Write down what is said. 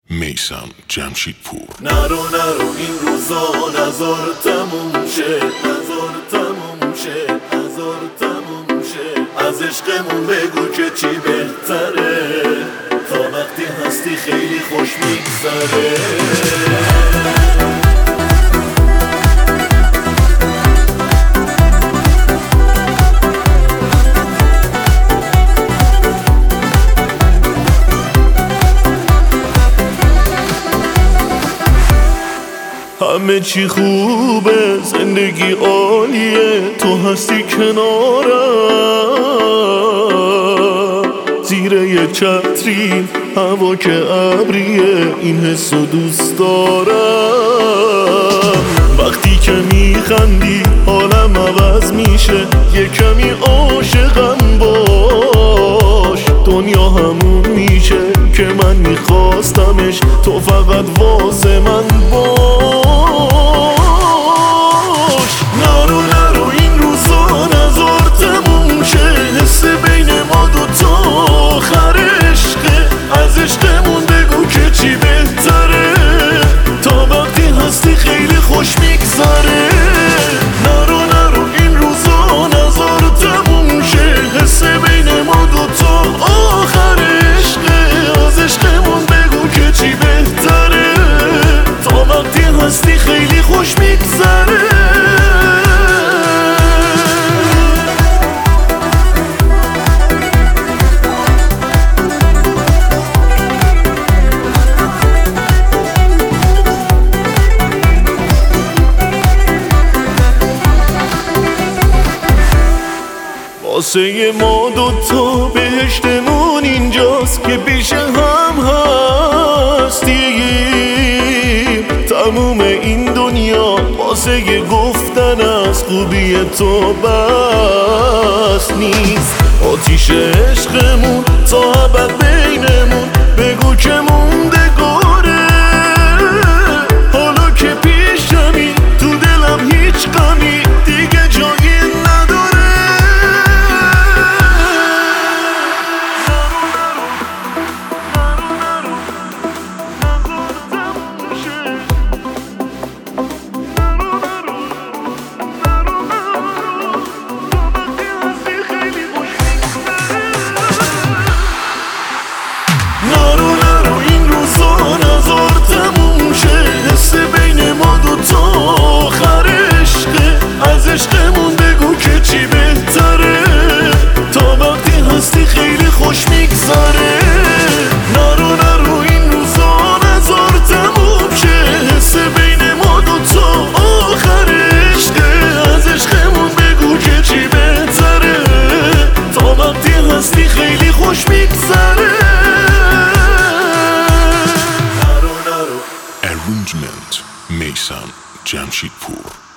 میثم جمشیدپور. نرو این روزا نزار تموم شه، از عشقمون بگو که چی بهتره، تا وقتی هستی خیلی خوش میگذره. همه چی خوبه، زندگی عالیه، تو هستی کنارم. زیر یه چتری هوا که ابریه، این حسو دوست دارم. وقتی که میخندی حالم عوض میشه، یه کمی عاشقم باش. دنیا همون میشه که من میخواستمش، تو فقط واسه من باش. نرو این روزا نزار تموم شه، حس بین ما دوتا آخر عشقه. از عشقمون بگو که چی بهتره، تا وقتی هستی خیلی خوش میگذره. نرو این روزا نزار تموم شه، حس بین ما دوتا آخر عشقه. از عشقمون بگو که چی بهتره، تا وقتی هستی خیلی خوش میگذره. واسه ما دوتا بهشتمون اینجاست که پیش هم هستیم. تموم این دنیا واسه گفتن از خوبی تو بس نیست. آتیش عشقمون تا ابد بینمون، بگو که موندگاره. حالا که پیشمی تو دلم هیچ غمی دیگه جایی نداره. نرو این روزا نزار تموم شه، حس بین ما دوتا آخر عشقه. از عشقمون بگو که چی بهتره، تا وقتی هستی خیلی خوش میگذره. نرو این روزا نزار تموم شه، حس بین ما دوتا آخر عشقه. از عشقمون بگو که چی بهتره، تا وقتی هستی خیلی خوش میگذره. Arrangement میثم جمشیدپور.